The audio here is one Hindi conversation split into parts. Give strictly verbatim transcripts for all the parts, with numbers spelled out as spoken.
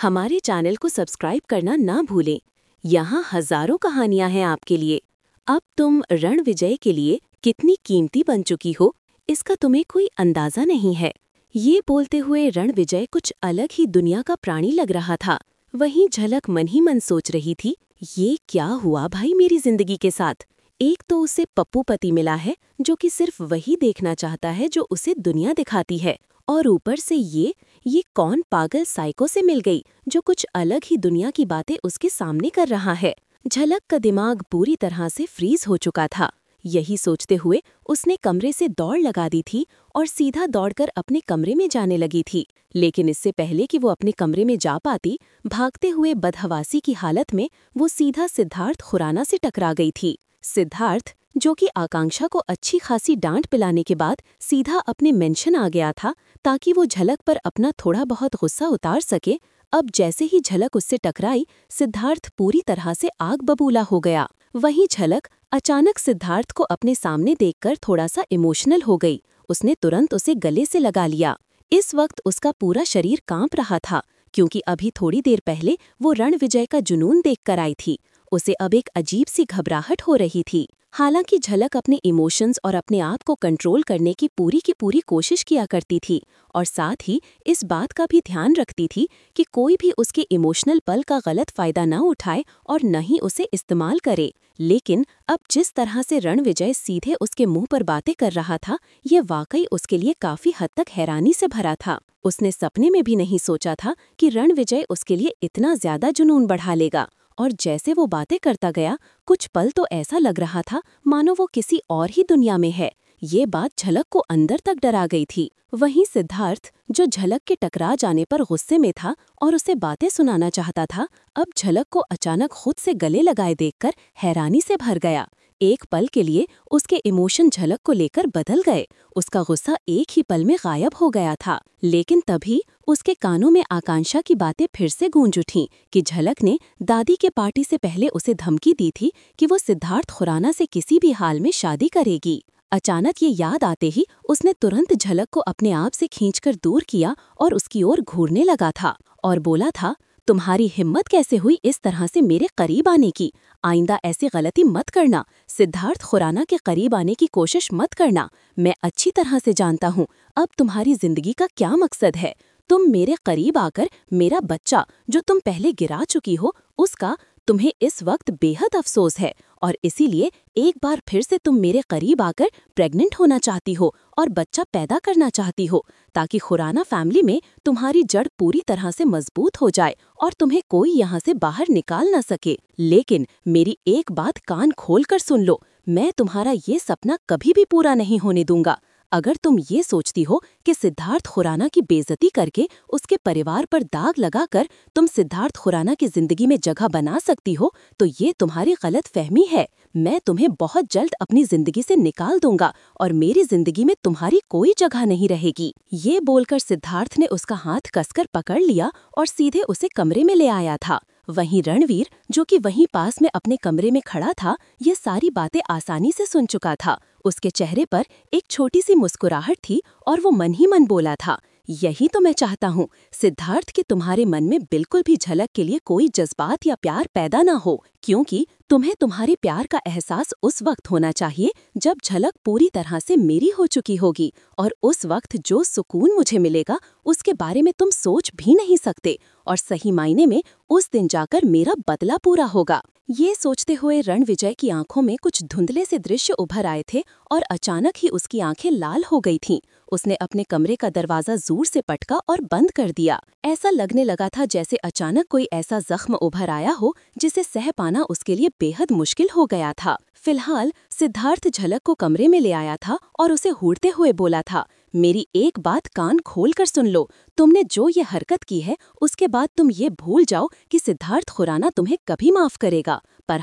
हमारे चैनल को सब्सक्राइब करना ना भूलें। यहाँ हजारों कहानियाँ हैं आपके लिए। अब तुम रणविजय के लिए कितनी कीमती बन चुकी हो, इसका तुम्हें कोई अंदाजा नहीं है। ये बोलते हुए रणविजय कुछ अलग ही दुनिया का प्राणी लग रहा था। वहीं झलक मन ही मन सोच रही थी, ये क्या हुआ भाई मेरी जिंदगी के साथ। एक तो उसे पप्पू पति मिला है जो कि सिर्फ वही देखना चाहता है जो उसे दुनिया दिखाती है, और ऊपर से ये ये कौन पागल साइको से मिल गई जो कुछ अलग ही दुनिया की बातें उसके सामने कर रहा है। झलक का दिमाग पूरी तरह से फ्रीज हो चुका था। यही सोचते हुए उसने कमरे से दौड़ लगा दी थी और सीधा दौड़कर अपने कमरे में जाने लगी थी। लेकिन इससे पहले कि वो अपने कमरे में जा पाती, भागते हुए बदहवासी की हालत में वो सीधा सिद्धार्थ खुराना से टकरा गई थी। सिद्धार्थ, जो कि आकांक्षा को अच्छी खासी डांट पिलाने के बाद सीधा अपने मेंशन आ गया था ताकि वो झलक पर अपना थोड़ा बहुत गुस्सा उतार सके, अब जैसे ही झलक उससे टकराई, सिद्धार्थ पूरी तरह से आग बबूला हो गया। वहीं झलक अचानक सिद्धार्थ को अपने सामने देखकर थोड़ा सा इमोशनल हो गई। उसने तुरंत उसे गले से लगा लिया। इस वक्त उसका पूरा शरीर कांप रहा था, क्योंकि अभी थोड़ी देर पहले वो रणविजय का जुनून देखकर आई थी। उसे अब एक अजीब सी घबराहट हो रही थी। हालांकि झलक अपने इमोशंस और अपने आप को कंट्रोल करने की पूरी की पूरी कोशिश किया करती थी, और साथ ही इस बात का भी ध्यान रखती थी कि कोई भी उसके इमोशनल पल का गलत फायदा न उठाए और न ही उसे इस्तेमाल करे। लेकिन अब जिस तरह से रणविजय सीधे उसके मुंह पर बातें कर रहा था, ये वाकई उसके लिए काफी हद तक हैरानी से भरा था। उसने सपने में भी नहीं सोचा था कि रणविजय उसके लिए इतना ज्यादा जुनून बढ़ा लेगा। और जैसे वो बातें करता गया, कुछ पल तो ऐसा लग रहा था मानो वो किसी और ही दुनिया में है। ये बात झलक को अंदर तक डरा गई थी। वहीं सिद्धार्थ, जो झलक के टकरा जाने पर गुस्से में था और उसे बातें सुनाना चाहता था, अब झलक को अचानक खुद से गले लगाए देखकर हैरानी से भर गया। एक पल के लिए उसके इमोशन झलक को लेकर बदल गए। उसका गुस्सा एक ही पल में गायब हो गया था। लेकिन तभी उसके कानों में आकांक्षा की बातें फिर से गूंज उठीं कि झलक ने दादी के पार्टी से पहले उसे धमकी दी थी कि वो सिद्धार्थ खुराना से किसी भी हाल में शादी करेगी। अचानक ये याद आते ही उसने तुरंत झलक को अपने आप से खींचकर दूर किया और उसकी ओर घूरने लगा था और बोला था, तुम्हारी हिम्मत कैसे हुई इस तरह से मेरे करीब आने की? आइंदा ऐसी गलती मत करना। सिद्धार्थ खुराना के करीब आने की कोशिश मत करना। मैं अच्छी तरह से जानता हूँ अब तुम्हारी जिंदगी का क्या मकसद है। तुम मेरे करीब आकर मेरा बच्चा, जो तुम पहले गिरा चुकी हो, उसका तुम्हें इस वक्त बेहद अफसोस है, और इसीलिए एक बार फिर से तुम मेरे करीब आकर प्रेग्नेंट होना चाहती हो और बच्चा पैदा करना चाहती हो, ताकि खुराना फैमिली में तुम्हारी जड़ पूरी तरह से मजबूत हो जाए और तुम्हें कोई यहाँ से बाहर निकाल न सके। लेकिन मेरी एक बात कान खोल कर सुन लो, मैं तुम्हारा ये सपना कभी भी पूरा नहीं होने दूंगा। अगर तुम ये सोचती हो कि सिद्धार्थ खुराना की बेइज्जती करके उसके परिवार पर दाग लगाकर तुम सिद्धार्थ खुराना की जिंदगी में जगह बना सकती हो, तो ये तुम्हारी गलत फहमी है। मैं तुम्हें बहुत जल्द अपनी जिंदगी से निकाल दूंगा और मेरी जिंदगी में तुम्हारी कोई जगह नहीं रहेगी। ये बोलकर सिद्धार्थ ने उसका हाथ कसकर पकड़ लिया और सीधे उसे कमरे में ले आया था। वहीं रणवीर, जो कि वहीं पास में अपने कमरे में खड़ा था, ये सारी बातें आसानी से सुन चुका था। उसके चेहरे पर एक छोटी सी मुस्कुराहट थी और वो मन ही मन बोला था, यही तो मैं चाहता हूँ सिद्धार्थ, कि तुम्हारे मन में बिल्कुल भी झलक के लिए कोई जज्बात या प्यार पैदा ना हो, क्योंकि तुम्हें तुम्हारे प्यार का एहसास उस वक्त होना चाहिए जब झलक पूरी तरह से मेरी हो चुकी होगी, और उस वक्त जो सुकून मुझे मिलेगा उसके बारे में तुम सोच भी नहीं सकते, और सही मायने में उस दिन जाकर मेरा बदला पूरा होगा। ये सोचते हुए रणविजय की आंखों में कुछ धुंधले से दृश्य उभर आए थे और अचानक ही उसकी आंखें लाल हो गई थीं। उसने अपने कमरे का दरवाजा जोर से पटका और बंद कर दिया। ऐसा लगने लगा था जैसे अचानक कोई ऐसा जख्म उभर आया हो जिसे सह पाना उसके लिए बेहद मुश्किल हो गया था। फिलहाल सिद्धार्थ झलक को कमरे में ले आया था और उसे हूरते हुए बोला था, मेरी एक बात कान खोल कर सुन लो, तुमने जो ये हरकत की है उसके बाद तुम ये भूल जाओ कि सिद्धार्थ खुराना तुम्हें कभी माफ करेगा। पर हाँ,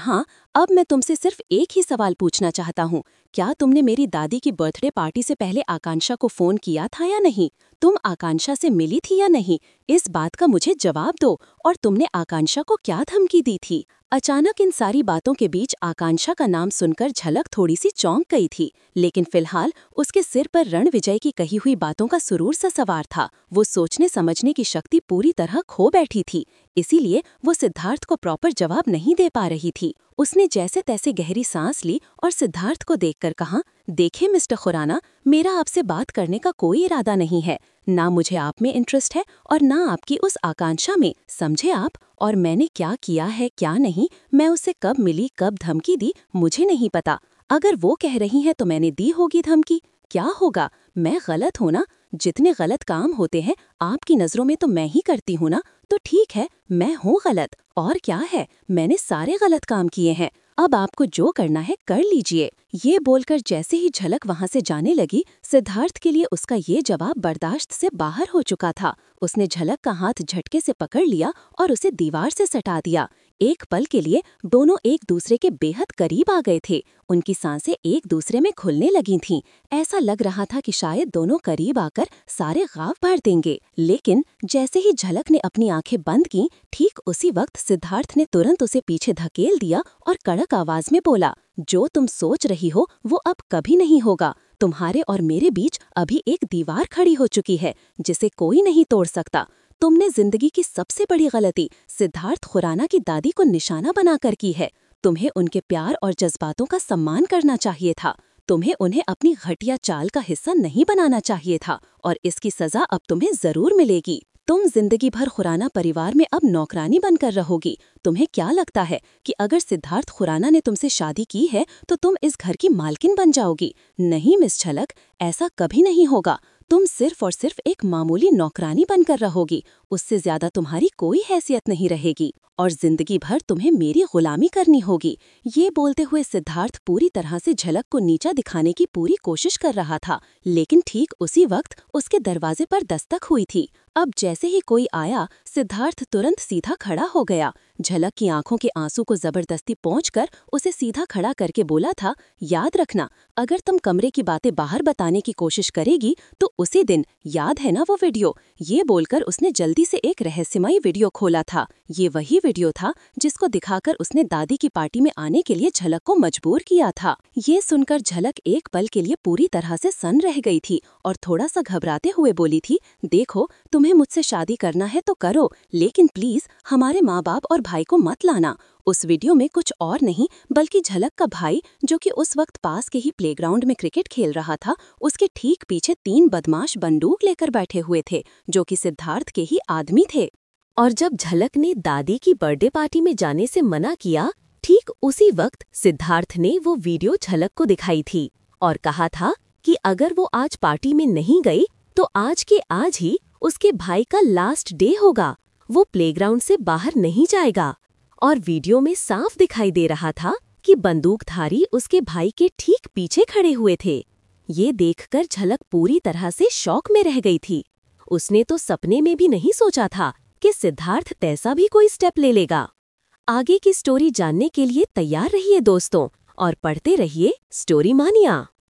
अब मैं तुमसे सिर्फ एक ही सवाल पूछना चाहता हूँ, क्या तुमने मेरी दादी की बर्थडे पार्टी से पहले आकांक्षा को फोन किया था या नहीं? तुम आकांक्षा से मिली थी या नहीं? इस बात का मुझे जवाब दो। और तुमने आकांक्षा को क्या धमकी दी थी? अचानक इन सारी बातों के बीच आकांक्षा का नाम सुनकर झलक थोड़ी सी चौंक गई थी, लेकिन फिलहाल उसके सिर पर रणविजय की कही हुई बातों का सुरूर सा सवार था। वो सोचने समझने की शक्ति पूरी तरह खो बैठी थी, इसीलिए वो सिद्धार्थ को प्रॉपर जवाब नहीं दे पा रही थी। उसने जैसे तैसे गहरी सांस ली और सिद्धार्थ को देखकर कहा, देखिए मिस्टर खुराना, मेरा आपसे बात करने का कोई इरादा नहीं है। ना मुझे आप में इंटरेस्ट है और ना आपकी उस आकांक्षा में, समझे आप? और मैंने क्या किया है क्या नहीं, मैं उससे कब मिली कब धमकी दी, मुझे नहीं पता। अगर वो कह रही हैं तो मैंने दी होगी धमकी। क्या होगा? मैं गलत हूँ ना? जितने गलत काम होते हैं आपकी नज़रों में तो मैं ही करती हूँ ना, तो ठीक है, मैं हूँ गलत। और क्या है, मैंने सारे गलत काम किए हैं। अब आपको जो करना है कर लीजिए। ये बोलकर जैसे ही झलक वहां से जाने लगी, सिद्धार्थ के लिए उसका ये जवाब बर्दाश्त से बाहर हो चुका था। उसने झलक का हाथ झटके से पकड़ लिया और उसे दीवार से सटा दिया। एक पल के लिए दोनों एक दूसरे के बेहद करीब आ गए थे। उनकी सांसें एक दूसरे में खुलने लगी थीं। ऐसा लग रहा था कि शायद दोनों करीब आकर सारे ख्वाब भर देंगे। लेकिन जैसे ही झलक ने अपनी आंखें बंद की, ठीक उसी वक्त सिद्धार्थ ने तुरंत उसे पीछे धकेल दिया और कड़क आवाज में बोला, जो तुम सोच रही हो वो अब कभी नहीं होगा। तुम्हारे और मेरे बीच अभी एक दीवार खड़ी हो चुकी है जिसे कोई नहीं तोड़ सकता। तुमने जिंदगी की सबसे बड़ी गलती सिद्धार्थ खुराना की दादी को निशाना बनाकर की है। तुम्हें उनके प्यार और जज्बातों का सम्मान करना चाहिए था। तुम्हें उन्हें अपनी घटिया चाल का हिस्सा नहीं बनाना चाहिए था, और इसकी सजा अब तुम्हें जरूर मिलेगी। तुम जिंदगी भर खुराना परिवार में अब नौकरानी बनकर रहोगी। तुम्हें क्या लगता है कि अगर सिद्धार्थ खुराना ने तुमसे शादी की है तो तुम इस घर की मालकिन बन जाओगी? नहीं मिस झलक, ऐसा कभी नहीं होगा। तुम सिर्फ और सिर्फ एक मामूली नौकरानी बनकर रहोगी। उससे ज्यादा तुम्हारी कोई हैसियत नहीं रहेगी और जिंदगी भर तुम्हें मेरी गुलामी करनी होगी। ये बोलते हुए सिद्धार्थ पूरी तरह से झलक को नीचा दिखाने की पूरी कोशिश कर रहा था, लेकिन ठीक उसी वक्त उसके दरवाजे पर दस्तक हुई थी। अब जैसे ही कोई आया, सिद्धार्थ तुरंत सीधा खड़ा हो गया। झलक की आंखों के आंसू को जबरदस्ती पोंछकर उसे सीधा खड़ा करके बोला था, याद रखना, अगर तुम कमरे की बातें बाहर बताने की कोशिश करेगी तो उसी दिन, याद है ना वो वीडियो? ये बोलकर उसने जल्दी से एक रहस्यमयी वीडियो खोला था। ये वही वीडियो था जिसको दिखाकर उसने दादी की पार्टी में आने के लिए झलक को मजबूर किया था। ये सुनकर झलक एक पल के लिए पूरी तरह से सन्न रह गई थी और थोड़ा सा घबराते हुए बोली थी, देखो, तुम्हें मुझसे शादी करना है तो करो, लेकिन प्लीज हमारे माँ बाप और भाई को मत लाना। उस वीडियो में कुछ और नहीं बल्कि झलक का भाई, जो कि उस वक्त पास के ही प्लेग्राउंड में क्रिकेट खेल रहा था, उसके ठीक पीछे तीन बदमाश बंदूक लेकर बैठे हुए थे, जो कि सिद्धार्थ के ही आदमी थे। और जब झलक ने दादी की बर्थडे पार्टी में जाने से मना किया, ठीक उसी वक्त सिद्धार्थ ने वो वीडियो झलक को दिखाई थी और कहा था कि अगर वो आज पार्टी में नहीं गई तो आज के आज ही उसके भाई का लास्ट डे होगा। वो प्लेग्राउंड से बाहर नहीं जाएगा। और वीडियो में साफ दिखाई दे रहा था कि बंदूकधारी उसके भाई के ठीक पीछे खड़े हुए थे। ये देखकर झलक पूरी तरह से शॉक में रह गई थी। उसने तो सपने में भी नहीं सोचा था कि सिद्धार्थ तैसा भी कोई स्टेप ले लेगा। आगे की स्टोरी जानने के लिए तैयार रहिए दोस्तों, और पढ़ते रहिए स्टोरी मानिया।